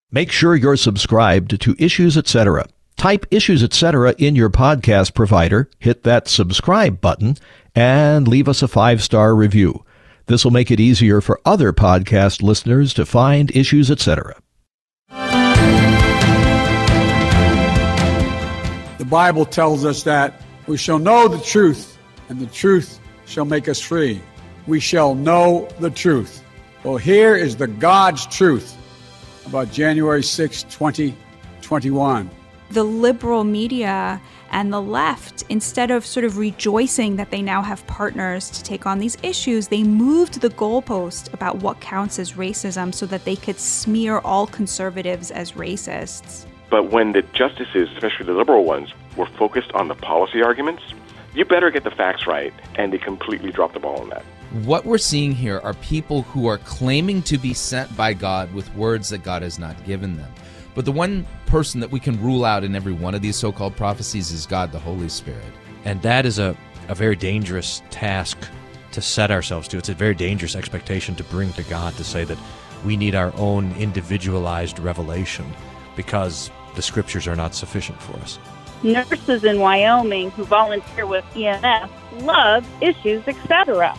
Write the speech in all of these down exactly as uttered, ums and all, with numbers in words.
Make sure you're subscribed to Issues Etc. Type Issues Etc. in your podcast provider, hit that subscribe button, and leave us a five-star review. This will make it easier for other podcast listeners to find Issues Etc. The Bible tells us that we shall know the truth, and the truth shall make us free. We shall know the truth. Well, here is the God's truth about January sixth, twenty twenty-one. The liberal media and the left, instead of sort of rejoicing that they now have partners to take on these issues, they moved the goalpost about what counts as racism so that they could smear all conservatives as racists. But when the justices, especially the liberal ones, were focused on the policy arguments, you better get the facts right, and they completely dropped the ball on that. What we're seeing here are people who are claiming to be sent by God with words that God has not given them. But the one person that we can rule out in every one of these so-called prophecies is God, the Holy Spirit. And that is a, a very dangerous task to set ourselves to. It's a very dangerous expectation to bring to God, to say that we need our own individualized revelation because the Scriptures are not sufficient for us. Nurses in Wyoming who volunteer with E M S love Issues Etc.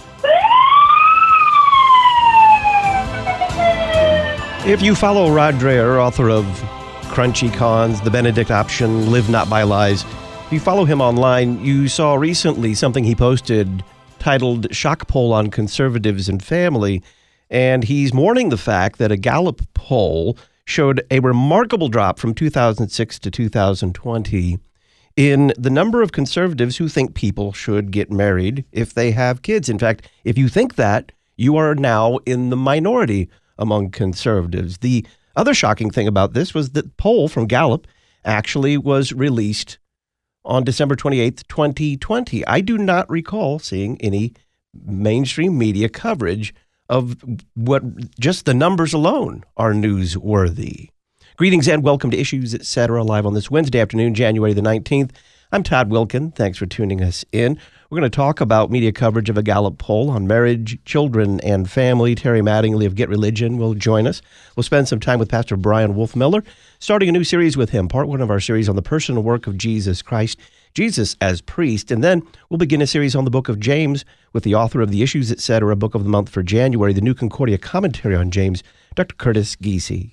If you follow Rod Dreher, author of Crunchy Cons, The Benedict Option, Live Not by Lies, if you follow him online, you saw recently something he posted titled Shock Poll on Conservatives and Family, and he's mourning the fact that a Gallup poll showed a remarkable drop from two thousand six to two thousand twenty in the number of conservatives who think people should get married if they have kids. In fact, if you think that, you are now in the minority among conservatives. The other shocking thing about this was that the poll from Gallup actually was released on December twenty-eighth, twenty twenty. I do not recall seeing any mainstream media coverage of what just the numbers alone are newsworthy. Greetings and welcome to Issues Etc. live on this Wednesday afternoon, January the nineteenth. I'm Todd Wilkin. Thanks for tuning us in. We're going to talk about media coverage of a Gallup poll on marriage, children, and family. Terry Mattingly of Get Religion will join us. We'll spend some time with Pastor Brian Wolfmiller, starting a new series with him, part one of our series on the personal work of Jesus Christ, Jesus as priest. And then we'll begin a series on the book of James with the author of the Issues Etc. book of the month for January, the New Concordia Commentary on James, Doctor Curtis Giese.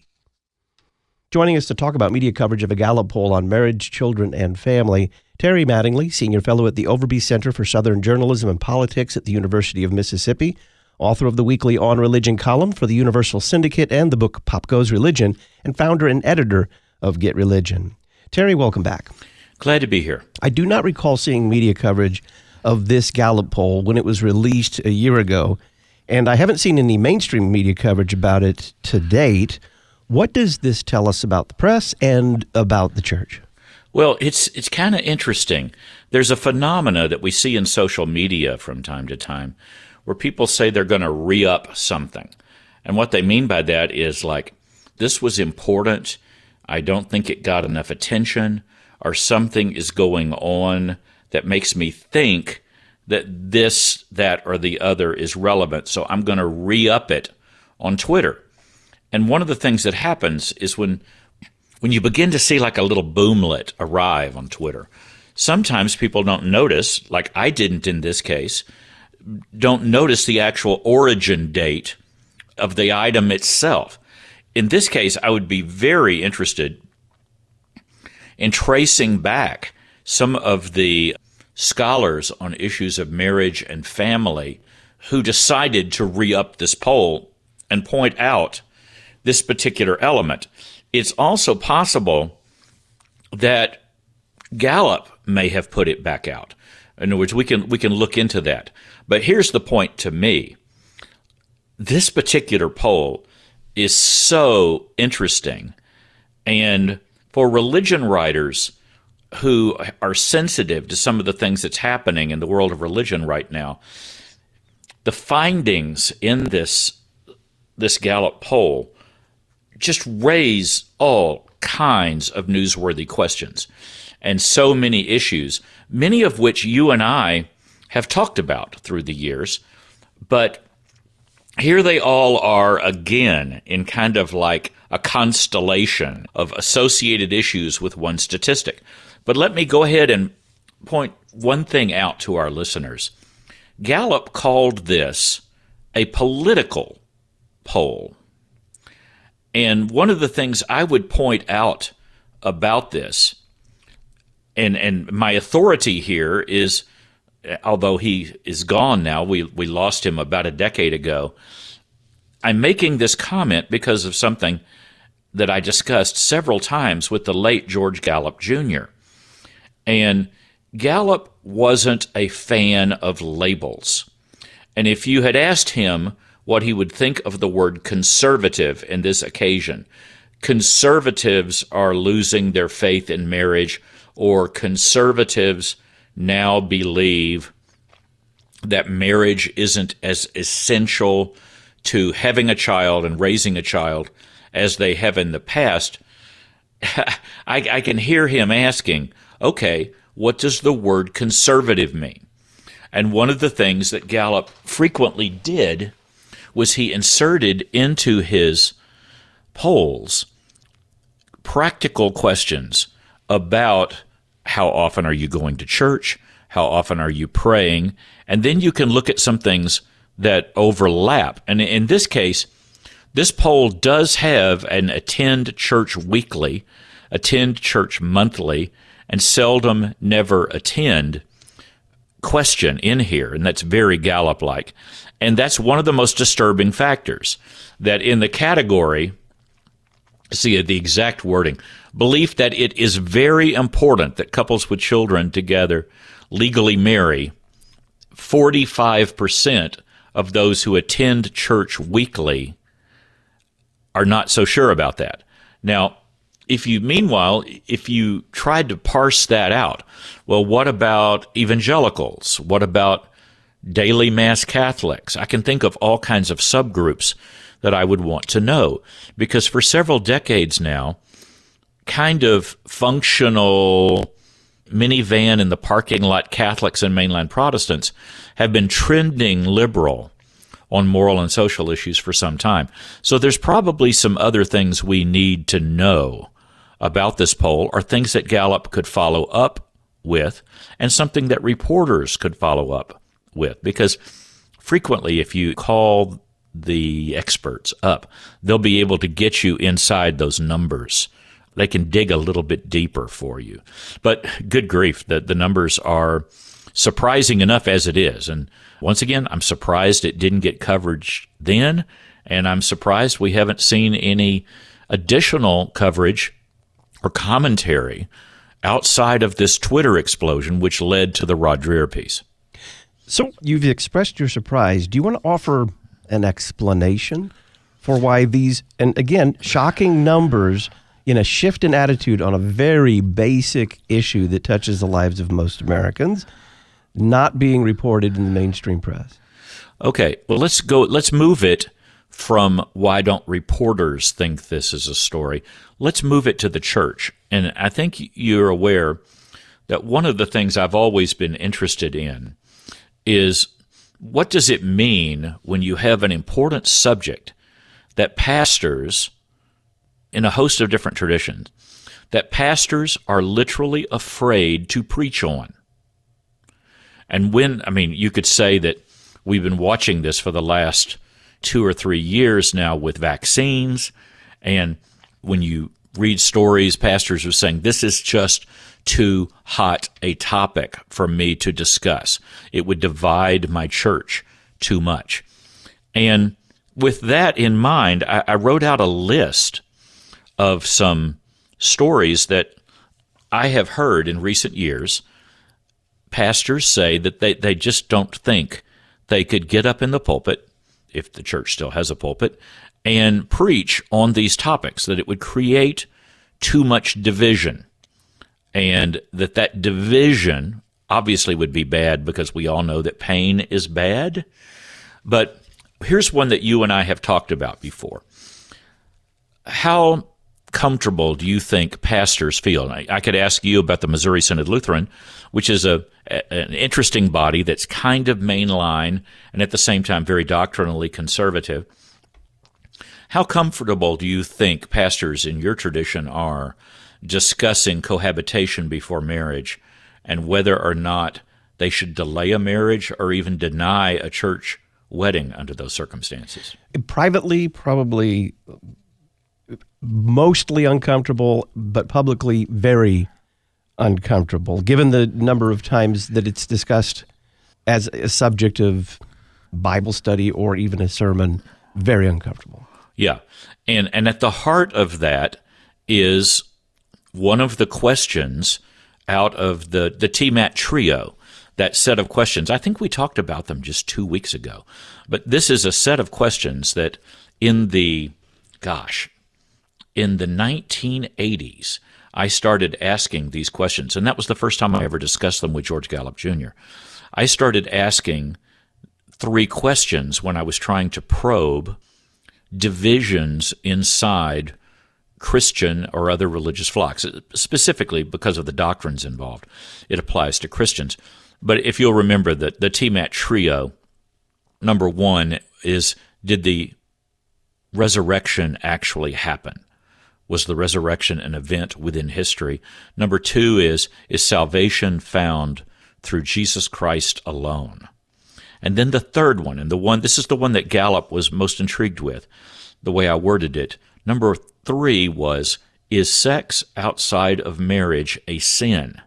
Joining us to talk about media coverage of a Gallup poll on marriage, children, and family, Terry Mattingly, Senior Fellow at the Overby Center for Southern Journalism and Politics at the University of Mississippi, author of the weekly On Religion column for the Universal Syndicate and the book Pop Goes Religion, and founder and editor of Get Religion. Terry, welcome back. Glad to be here. I do not recall seeing media coverage of this Gallup poll when it was released a year ago, and I haven't seen any mainstream media coverage about it to date. What does this tell us about the press and about the church? Well, it's it's kind of interesting. There's a phenomena that we see in social media from time to time where people say they're going to re-up something. And what they mean by that is like, this was important, I don't think it got enough attention, or something is going on that makes me think that this, that, or the other is relevant, so I'm going to re-up it on Twitter. And one of the things that happens is when when you begin to see like a little boomlet arrive on Twitter, sometimes people don't notice, like I didn't in this case, don't notice the actual origin date of the item itself. In this case, I would be very interested in tracing back some of the scholars on issues of marriage and family who decided to re-up this poll and point out this particular element. It's also possible that Gallup may have put it back out. In other words, we can we can look into that. But here's the point to me. This particular poll is so interesting. And for religion writers who are sensitive to some of the things that's happening in the world of religion right now, the findings in this, this Gallup poll just raise all kinds of newsworthy questions and so many issues, many of which you and I have talked about through the years, but here they all are again in kind of like a constellation of associated issues with one statistic. But let me go ahead and point one thing out to our listeners. Gallup called this a political poll. And one of the things I would point out about this, and, and my authority here is, although he is gone now, we, we lost him about a decade ago, I'm making this comment because of something that I discussed several times with the late George Gallup Junior And Gallup wasn't a fan of labels. And if you had asked him what he would think of the word conservative in this occasion, conservatives are losing their faith in marriage, or conservatives now believe that marriage isn't as essential to having a child and raising a child as they have in the past, I, I can hear him asking, okay, what does the word conservative mean? And one of the things that Gallup frequently did was he inserted into his polls practical questions about how often are you going to church, how often are you praying, and then you can look at some things that overlap. And in this case, this poll does have an attend church weekly, attend church monthly, and seldom never attend question in here, and that's very Gallup-like. And that's one of the most disturbing factors, that in the category, see the exact wording, belief that it is very important that couples with children together legally marry, forty-five percent of those who attend church weekly are not so sure about that. Now, if you, meanwhile, if you tried to parse that out, well, what about evangelicals? What about daily mass Catholics? I can think of all kinds of subgroups that I would want to know, because for several decades now, kind of functional minivan in the parking lot Catholics and mainline Protestants have been trending liberal on moral and social issues for some time. So there's probably some other things we need to know about this poll, or things that Gallup could follow up with, and something that reporters could follow up with. Because frequently, if you call the experts up, they'll be able to get you inside those numbers. They can dig a little bit deeper for you. But good grief, the, the numbers are surprising enough as it is. And once again, I'm surprised it didn't get coverage then, and I'm surprised we haven't seen any additional coverage or commentary outside of this Twitter explosion, which led to the Rod Dreher piece. So you've expressed your surprise. Do you want to offer an explanation for why these, and again, shocking numbers in a shift in attitude on a very basic issue that touches the lives of most Americans, not being reported in the mainstream press? Okay, well, let's go, let's move it from why don't reporters think this is a story. Let's move it to the church. And I think you're aware that one of the things I've always been interested in is, what does it mean when you have an important subject that pastors, in a host of different traditions, that pastors are literally afraid to preach on? And when, I mean, you could say that we've been watching this for the last two or three years now with vaccines, and when you read stories, pastors are saying, this is just too hot a topic for me to discuss. It would divide my church too much. And with that in mind, I, I wrote out a list of some stories that I have heard in recent years. Pastors say that they, they just don't think they could get up in the pulpit, if the church still has a pulpit, and preach on these topics, that it would create too much division, and that that division obviously would be bad, because we all know that pain is bad. But here's one that you and I have talked about before. How comfortable do you think pastors feel? I, I could ask you about the Missouri Synod Lutheran, which is a, a an interesting body that's kind of mainline and at the same time very doctrinally conservative. How comfortable do you think pastors in your tradition are discussing cohabitation before marriage and whether or not they should delay a marriage or even deny a church wedding under those circumstances? Privately, probably mostly uncomfortable, but publicly very uncomfortable, given the number of times that it's discussed as a subject of Bible study or even a sermon. Very uncomfortable. Yeah. And and at the heart of that is one of the questions out of the, the T MAT trio, that set of questions. I think we talked about them just two weeks ago. But this is a set of questions that in the, gosh, in the nineteen eighties, I started asking these questions. And that was the first time I ever discussed them with George Gallup Junior I started asking three questions when I was trying to probe divisions inside Christian or other religious flocks, specifically because of the doctrines involved. It applies to Christians. But if you'll remember that the T MAT trio, number one is, did the resurrection actually happen? Was the resurrection an event within history? Number two is, is salvation found through Jesus Christ alone? And then the third one, and the one, this is the one that Gallup was most intrigued with, the way I worded it. Number three was, is sex outside of marriage a sin?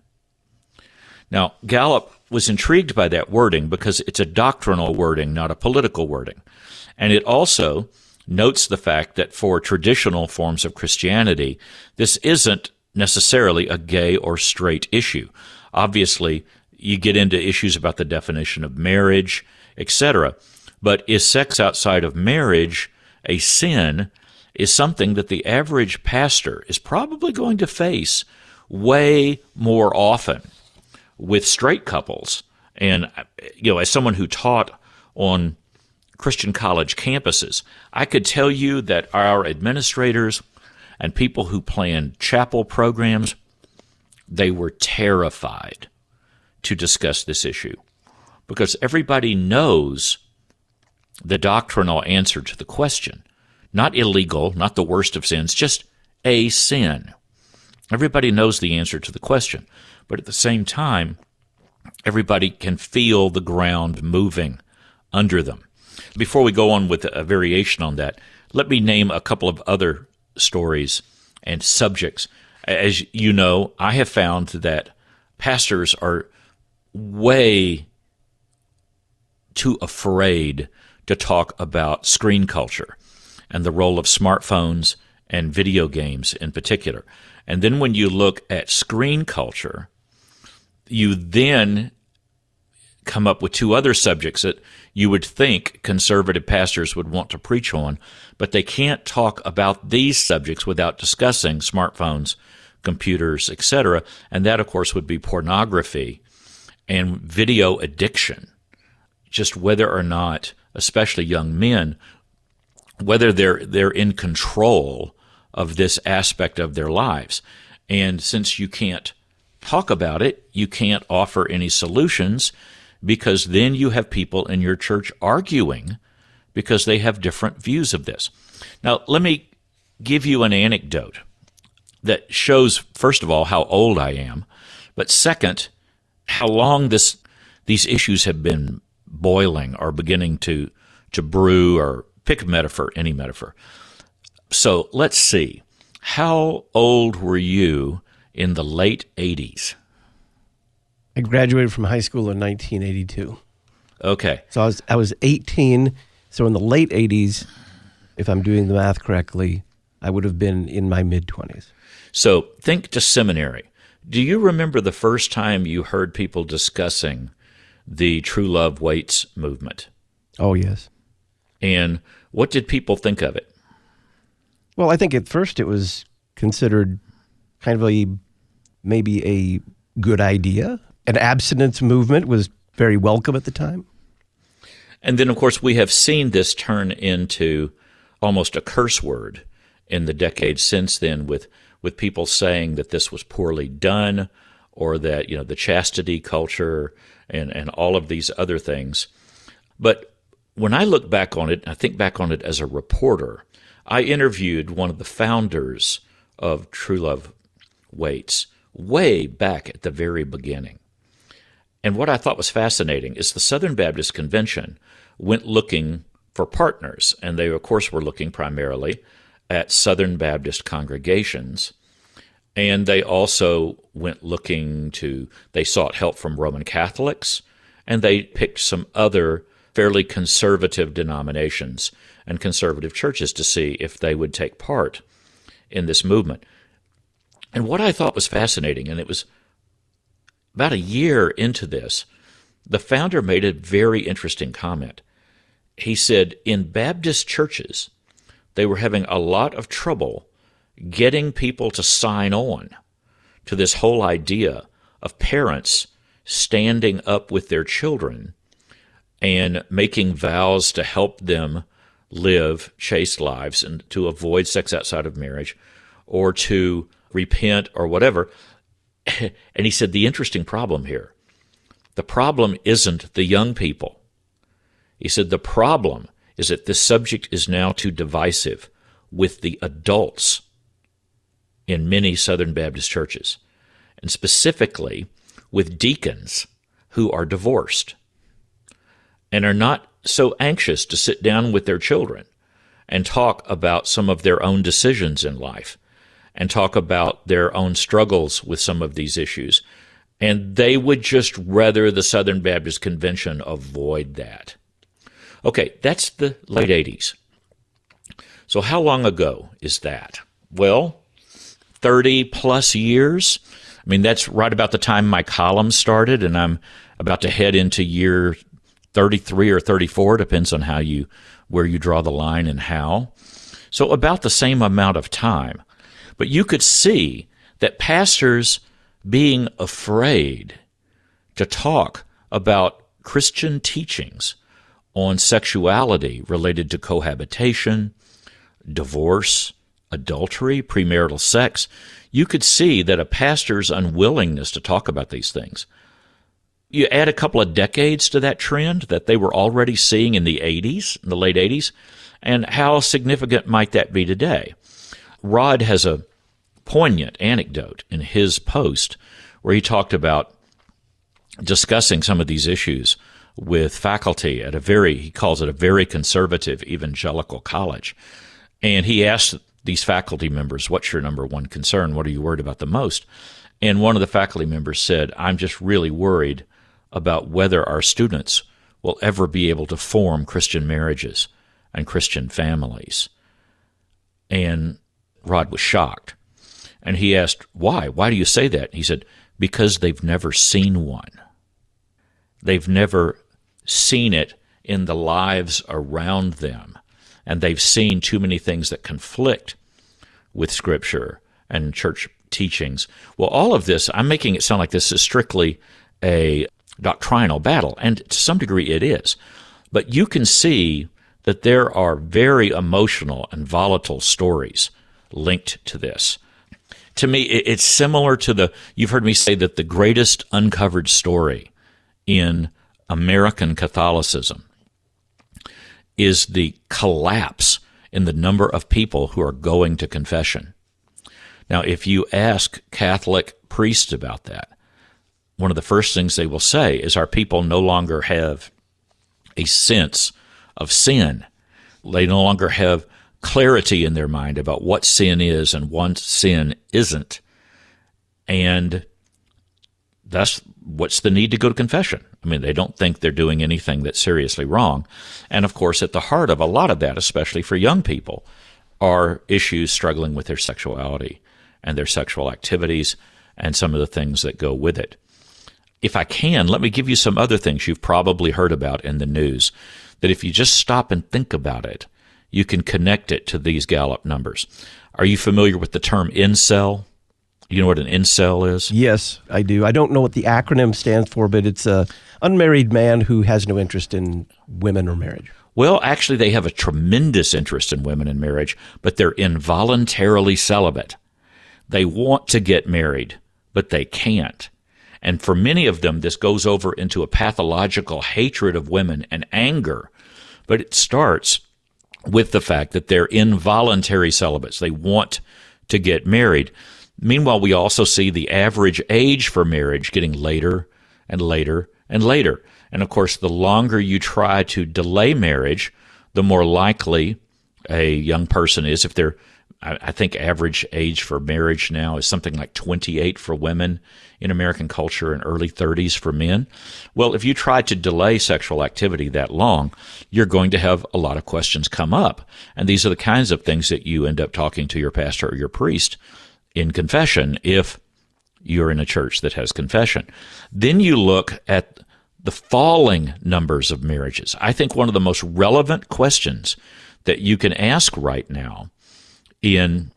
Now, Gallup was intrigued by that wording because it's a doctrinal wording, not a political wording. And it also notes the fact that for traditional forms of Christianity, this isn't necessarily a gay or straight issue. Obviously, you get into issues about the definition of marriage, et cetera. But is sex outside of marriage a sin is something that the average pastor is probably going to face way more often with straight couples. And, you know, as someone who taught on Christian college campuses, I could tell you that our administrators and people who plan chapel programs, they were terrified to discuss this issue because everybody knows the doctrinal answer to the question. Not illegal, not the worst of sins, just a sin. Everybody knows the answer to the question. But at the same time, everybody can feel the ground moving under them. Before we go on with a variation on that, let me name a couple of other stories and subjects. As you know, I have found that pastors are way too afraid to talk about screen culture and the role of smartphones and video games in particular. And then when you look at screen culture, you then come up with two other subjects that you would think conservative pastors would want to preach on, but they can't talk about these subjects without discussing smartphones, computers, et cetera. And that, of course, would be pornography and video addiction. Just whether or not, especially young men, whether they're they're in control of this aspect of their lives. And since you can't talk about it, you can't offer any solutions, because then you have people in your church arguing because they have different views of this. Now, let me give you an anecdote that shows, first of all, how old I am, but second, how long this these issues have been boiling or beginning to, to brew, or pick a metaphor, any metaphor. So let's see. How old were you in the late eighties? I graduated from high school in nineteen eighty-two. Okay. So I was I was eighteen. So in the late eighties, if I'm doing the math correctly, I would have been in my mid-twenties. So think to seminary. Do you remember the first time you heard people discussing the True Love Waits movement? Oh, yes. And what did people think of it? Well, I think at first it was considered kind of a, maybe a good idea. An abstinence movement was very welcome at the time. And then, of course, we have seen this turn into almost a curse word in the decades since then with, with people saying that this was poorly done, or that, you know, the chastity culture and, and all of these other things. But when I look back on it, I think back on it as a reporter, I interviewed one of the founders of True Love Waits way back at the very beginning. And what I thought was fascinating is the Southern Baptist Convention went looking for partners, and they, of course, were looking primarily at Southern Baptist congregations. And they also went looking to, they sought help from Roman Catholics, and they picked some other fairly conservative denominations and conservative churches to see if they would take part in this movement. And what I thought was fascinating, and it was about a year into this, the founder made a very interesting comment. He said in Baptist churches, they were having a lot of trouble getting people to sign on to this whole idea of parents standing up with their children and making vows to help them live chaste lives and to avoid sex outside of marriage or to repent or whatever. And he said the interesting problem here, the problem isn't the young people. He said the problem is that this subject is now too divisive with the adults in many Southern Baptist churches, and specifically with deacons who are divorced and are not so anxious to sit down with their children and talk about some of their own decisions in life and talk about their own struggles with some of these issues. And they would just rather the Southern Baptist Convention avoid that. Okay, that's the late eighties. So how long ago is that? Well, thirty plus years. I mean, that's right about the time my column started, and I'm about to head into year thirty-three or thirty-four, depends on how you, where you draw the line and how. So about the same amount of time. But you could see that pastors being afraid to talk about Christian teachings on sexuality related to cohabitation, divorce, adultery, premarital sex, you could see that a pastor's unwillingness to talk about these things. You add a couple of decades to that trend that they were already seeing in the eighties, in the late eighties, and how significant might that be today? Rod has a poignant anecdote in his post where he talked about discussing some of these issues with faculty at a very, he calls it a very conservative evangelical college. And he asked these faculty members, what's your number one concern? What are you worried about the most? And one of the faculty members said, I'm just really worried about whether our students will ever be able to form Christian marriages and Christian families. And Rod was shocked. And he asked, why? Why do you say that? He said, because they've never seen one. They've never seen it in the lives around them. And they've seen too many things that conflict with Scripture and church teachings. Well, all of this, I'm making it sound like this is strictly a doctrinal battle, and to some degree it is. But you can see that there are very emotional and volatile stories linked to this. To me, it's similar to the, you've heard me say that the greatest uncovered story in American Catholicism is the collapse in the number of people who are going to confession. Now, if you ask Catholic priests about that, one of the first things they will say is our people no longer have a sense of sin. They no longer have clarity in their mind about what sin is and what sin isn't. And that's what's the need to go to confession. I mean, they don't think they're doing anything that's seriously wrong. And of course, at the heart of a lot of that, especially for young people, are issues struggling with their sexuality and their sexual activities and some of the things that go with it. If I can, let me give you some other things you've probably heard about in the news, that if you just stop and think about it, you can connect it to these Gallup numbers. Are you familiar with the term incel? You know what an incel is? Yes, I do. I don't know what the acronym stands for, but it's a unmarried man who has no interest in women or marriage. Well, actually, they have a tremendous interest in women in marriage, but they're involuntarily celibate. They want to get married, but they can't. And for many of them, this goes over into a pathological hatred of women and anger. But it starts with the fact that they're involuntary celibates. They want to get married. Meanwhile, we also see the average age for marriage getting later and later and later. And of course, the longer you try to delay marriage, the more likely a young person is. If they're, I think average age for marriage now is something like twenty-eight for women in American culture and early thirties for men. Well, if you try to delay sexual activity that long, you're going to have a lot of questions come up. And these are the kinds of things that you end up talking to your pastor or your priest in confession if you're in a church that has confession. Then you look at the falling numbers of marriages. I think one of the most relevant questions that you can ask right now in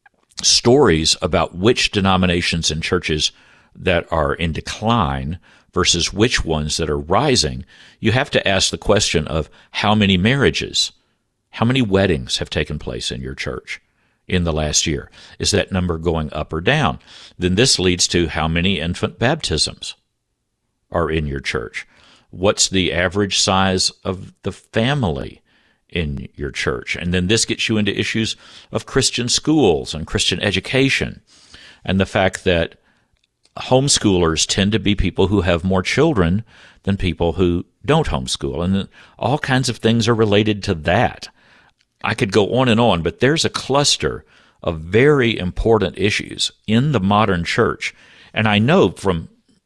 stories about which denominations and churches that are in decline versus which ones that are rising, you have to ask the question of how many marriages, how many weddings have taken place in your church in the last year? Is that number going up or down? Then this leads to how many infant baptisms are in your church. What's the average size of the family in your church? And then this gets you into issues of Christian schools and Christian education, and the fact that homeschoolers tend to be people who have more children than people who don't homeschool. And all kinds of things are related to that. I could go on and on, but there's a cluster of very important issues in the modern church. And I know from,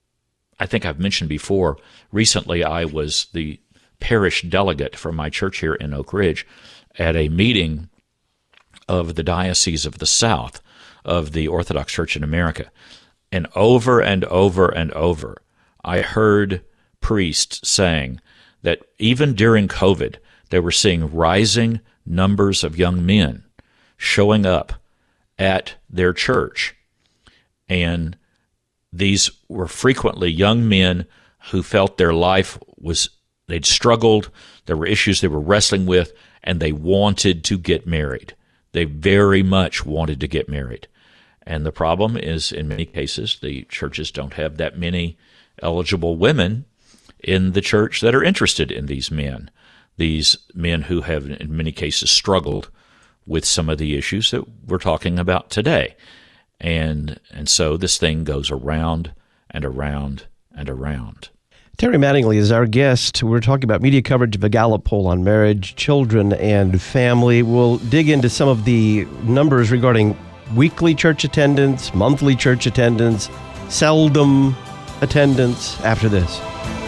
I think I've mentioned before, recently I was the parish delegate for my church here in Oak Ridge at a meeting of the Diocese of the South of the Orthodox Church in America. And over and over and over, I heard priests saying that even during COVID, they were seeing rising numbers of young men showing up at their church. And these were frequently young men who felt their life was, they'd struggled, there were issues they were wrestling with, and they wanted to get married. They very much wanted to get married. And the problem is, in many cases, the churches don't have that many eligible women in the church that are interested in these men, these men who have, in many cases, struggled with some of the issues that we're talking about today. And and so this thing goes around and around and around. Terry Mattingly is our guest. We're talking about media coverage of a Gallup poll on marriage, children, and family. We'll dig into some of the numbers regarding weekly church attendance, monthly church attendance, seldom attendance after this.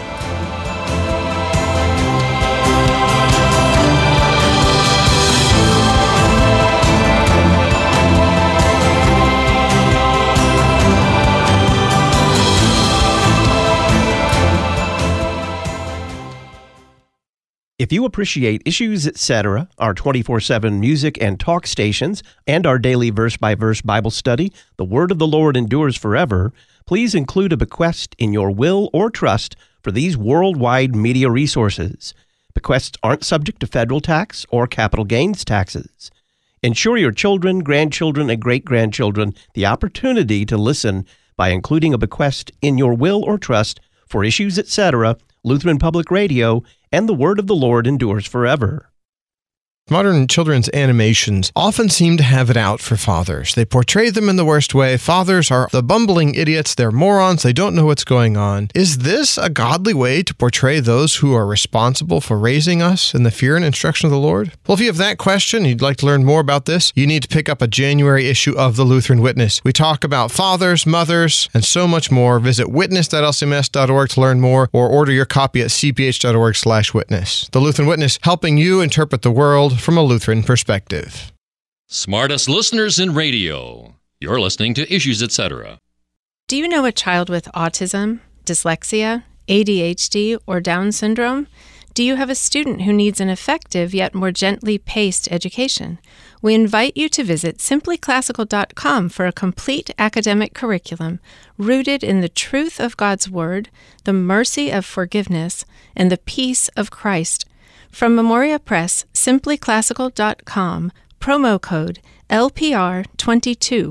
If you appreciate Issues Etc., our twenty-four seven music and talk stations, and our daily verse-by-verse Bible study, The Word of the Lord Endures Forever, please include a bequest in your will or trust for these worldwide media resources. Bequests aren't subject to federal tax or capital gains taxes. Ensure your children, grandchildren, and great-grandchildren the opportunity to listen by including a bequest in your will or trust for Issues Etc., Lutheran Public Radio, and The Word of the Lord Endures Forever. Modern children's animations often seem to have it out for fathers. They portray them in the worst way. Fathers are the bumbling idiots. They're morons. They don't know what's going on. Is this a godly way to portray those who are responsible for raising us in the fear and instruction of the Lord? Well, if you have that question, you'd like to learn more about this, you need to pick up a January issue of the Lutheran Witness. We talk about fathers, mothers, and so much more. Visit witness dot l c m s dot org to learn more, or order your copy at c p h dot org slash witness. The Lutheran Witness, helping you interpret the world from a Lutheran perspective. Smartest listeners in radio. You're listening to Issues Etc. Do you know a child with autism, dyslexia, A D H D, or Down syndrome? Do you have a student who needs an effective yet more gently paced education? We invite you to visit simply classical dot com for a complete academic curriculum rooted in the truth of God's Word, the mercy of forgiveness, and the peace of Christ. From Memoria Press, simply classical dot com, promo code L P R twenty-two.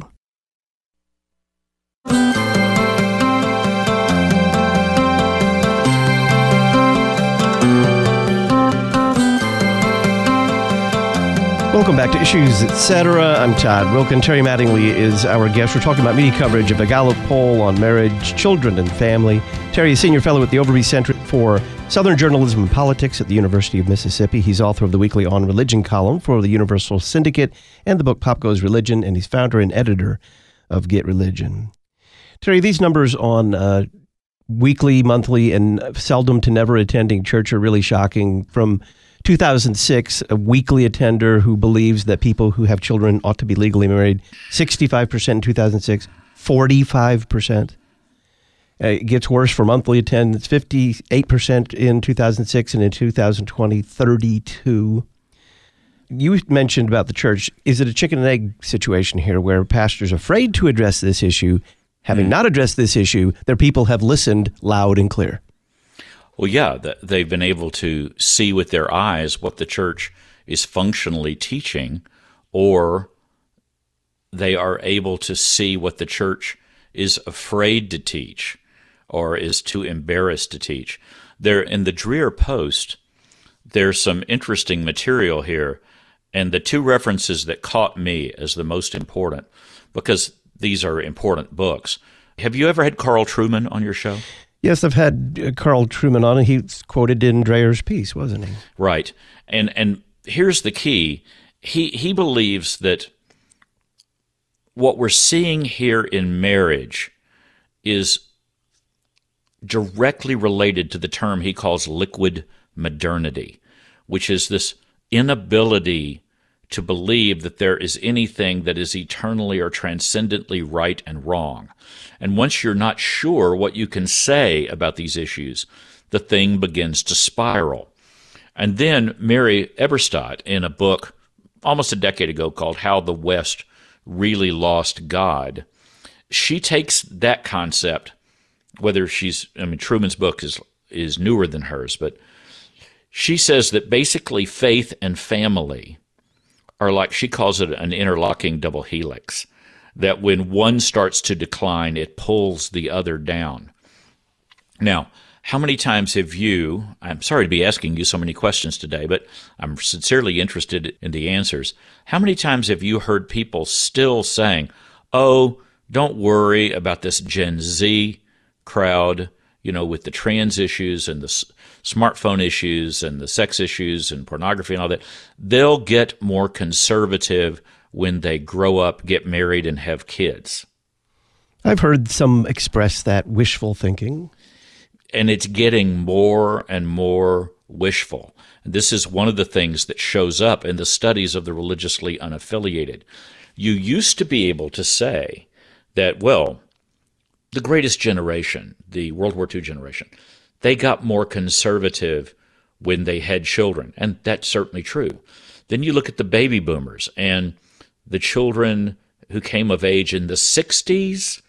Welcome back to Issues, et cetera. I'm Todd Wilkin. Terry Mattingly is our guest. We're talking about media coverage of a Gallup poll on marriage, children, and family. Terry is Senior Fellow at the Overby Center for Southern Journalism and Politics at the University of Mississippi. He's author of the weekly On Religion column for the Universal Syndicate and the book Pop Goes Religion, and he's founder and editor of Get Religion. Terry, these numbers on uh, weekly, monthly, and seldom to never attending church are really shocking. From two thousand six, a weekly attender who believes that people who have children ought to be legally married, sixty-five percent in two thousand six, forty-five percent. Uh, it gets worse for monthly attendance, fifty-eight percent in two thousand six, and in two thousand twenty, thirty-two. You mentioned about the church. Is it a chicken and egg situation here where pastors are afraid to address this issue? Having mm. not addressed this issue, their people have listened loud and clear. Well, yeah, they've been able to see with their eyes what the church is functionally teaching, or they are able to see what the church is afraid to teach or is too embarrassed to teach. There, in the Dreher Post, there's some interesting material here, and the two references that caught me as the most important, because these are important books. Have you ever had Carl Trueman on your show? Yes, I've had uh, Carl Trueman on, and he's quoted in Dreher's piece, wasn't he? Right. And and here's the key. He he believes that what we're seeing here in marriage is directly related to the term he calls liquid modernity, which is this inability to believe that there is anything that is eternally or transcendently right and wrong. And once you're not sure what you can say about these issues, the thing begins to spiral. And then Mary Eberstadt, in a book almost a decade ago called How the West Really Lost God, she takes that concept, whether she's, I mean, Trueman's book is is newer than hers, but she says that basically faith and family are like, she calls it an interlocking double helix, that when one starts to decline, it pulls the other down. Now, how many times have you, I'm sorry to be asking you so many questions today, but I'm sincerely interested in the answers. How many times have you heard people still saying, oh, don't worry about this Gen Z crowd, you know, with the trans issues and the s- smartphone issues and the sex issues and pornography and all that, they'll get more conservative when they grow up, get married, and have kids. I've heard some express that wishful thinking. And it's getting more and more wishful. And this is one of the things that shows up in the studies of the religiously unaffiliated. You used to be able to say that, well, the greatest generation, the World War Two generation, they got more conservative when they had children, and that's certainly true. Then you look at the baby boomers and the children who came of age in the sixties,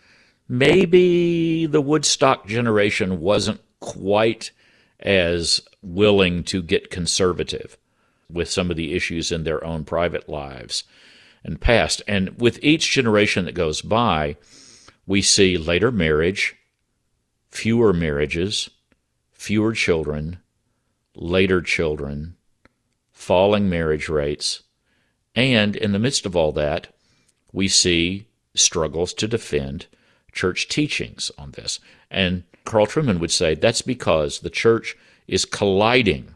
maybe the Woodstock generation wasn't quite as willing to get conservative with some of the issues in their own private lives and past. And with each generation that goes by, we see later marriage, fewer marriages, fewer children, later children, falling marriage rates, and in the midst of all that, we see struggles to defend church teachings on this. And Carl Trueman would say that's because the church is colliding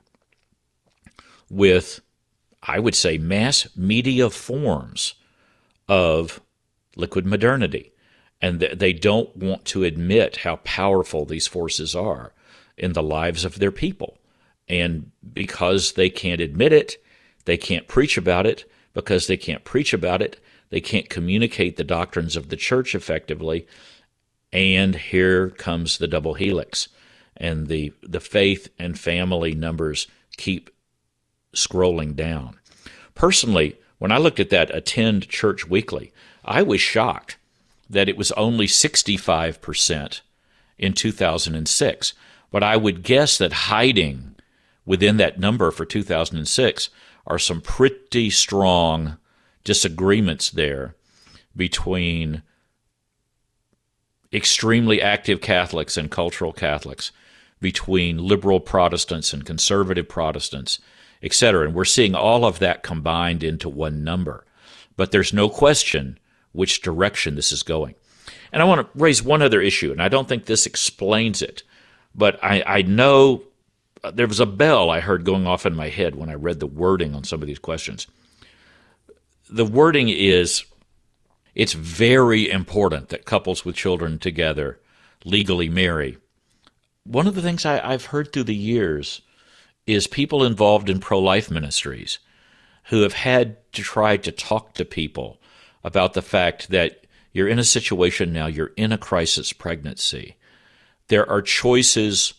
with, I would say, mass media forms of liquid modernity. And they don't want to admit how powerful these forces are in the lives of their people. And because they can't admit it, they can't preach about it. Because they can't preach about it, they can't communicate the doctrines of the church effectively. And here comes the double helix. And the, the faith and family numbers keep scrolling down. Personally, when I looked at that Attend Church Weekly, I was shocked that it was only sixty-five percent in two thousand six. But I would guess that hiding within that number for two thousand six are some pretty strong disagreements there between extremely active Catholics and cultural Catholics, between liberal Protestants and conservative Protestants, et cetera. And we're seeing all of that combined into one number. But there's no question which direction this is going. And I want to raise one other issue, and I don't think this explains it, but I, I know there was a bell I heard going off in my head when I read the wording on some of these questions. The wording is, it's very important that couples with children together legally marry. One of the things I, I've heard through the years is people involved in pro-life ministries who have had to try to talk to people about the fact that you're in a situation now, you're in a crisis pregnancy. There are choices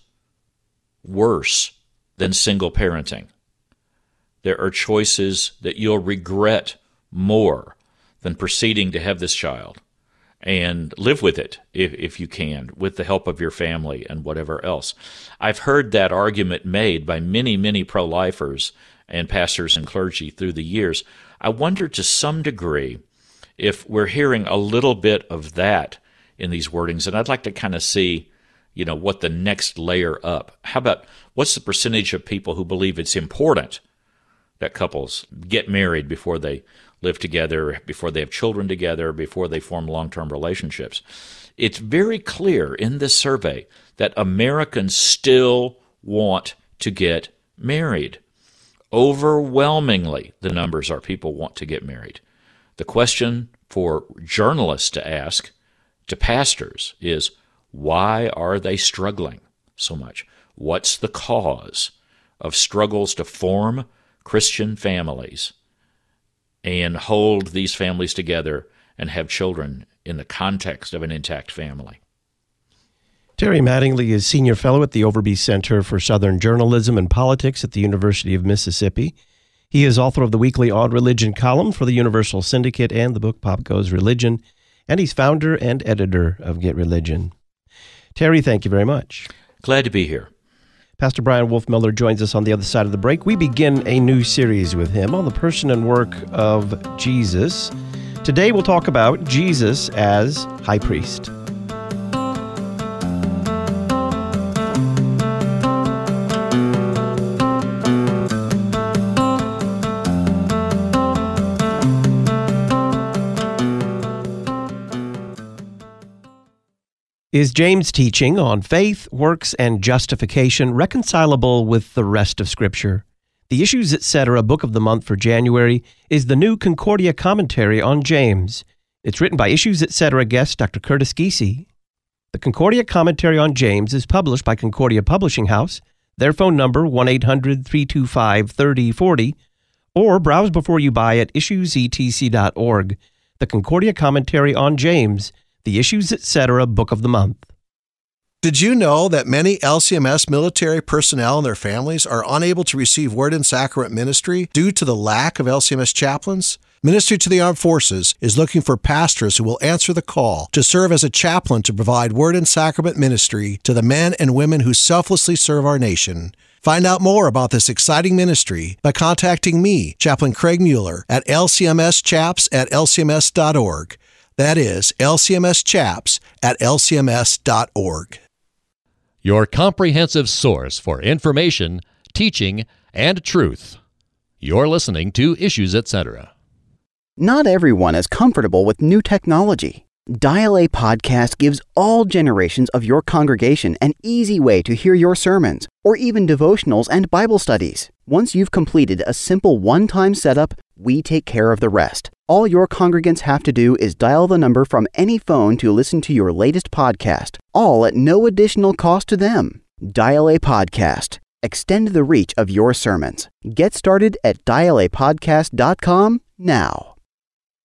worse than single parenting. There are choices that you'll regret more than proceeding to have this child and live with it if, if you can, with the help of your family and whatever else. I've heard that argument made by many, many pro-lifers and pastors and clergy through the years. I wonder to some degree if we're hearing a little bit of that in these wordings, and I'd like to kind of see, you know, what the next layer up. How about, what's the percentage of people who believe it's important that couples get married before they live together, before they have children together, before they form long-term relationships? It's very clear in this survey that Americans still want to get married. Overwhelmingly, the numbers are people want to get married. The question for journalists to ask to pastors is, why are they struggling so much? What's the cause of struggles to form Christian families and hold these families together and have children in the context of an intact family? Terry Mattingly is Senior Fellow at the Overby Center for Southern Journalism and Politics at the University of Mississippi. He is author of the weekly On Religion column for the Universal Syndicate and the book Pop Goes Religion, and he's founder and editor of Get Religion. Terry, thank you very much. Glad to be here. Pastor Brian Wolfmueller joins us on the other side of the break. We begin a new series with him on the person and work of Jesus. Today we'll talk about Jesus as High Priest. Is James' teaching on faith, works, and justification reconcilable with the rest of Scripture? The Issues Etc. Book of the Month for January is the new Concordia commentary on James. It's written by Issues Etc. guest Doctor Curtis Giese. The Concordia commentary on James is published by Concordia Publishing House. Their phone number, one eight hundred, three two five, three oh four oh, or browse before you buy at issues e t c dot org. The Concordia commentary on James, the Issues Etc. Book of the Month. Did you know that many L C M S military personnel and their families are unable to receive Word and Sacrament ministry due to the lack of L C M S chaplains? Ministry to the Armed Forces is looking for pastors who will answer the call to serve as a chaplain to provide Word and Sacrament ministry to the men and women who selflessly serve our nation. Find out more about this exciting ministry by contacting me, Chaplain Craig Mueller, at l c m s chaps at l c m s dot org. That is L C M S chaps at l c m s dot org. Your comprehensive source for information, teaching, and truth. You're listening to Issues Etc. Not everyone is comfortable with new technology. Dial A Podcast gives all generations of your congregation an easy way to hear your sermons, or even devotionals and Bible studies. Once you've completed a simple one-time setup, we take care of the rest. All your congregants have to do is dial the number from any phone to listen to your latest podcast, all at no additional cost to them. Dial A Podcast. Extend the reach of your sermons. Get started at dial a podcast dot com now.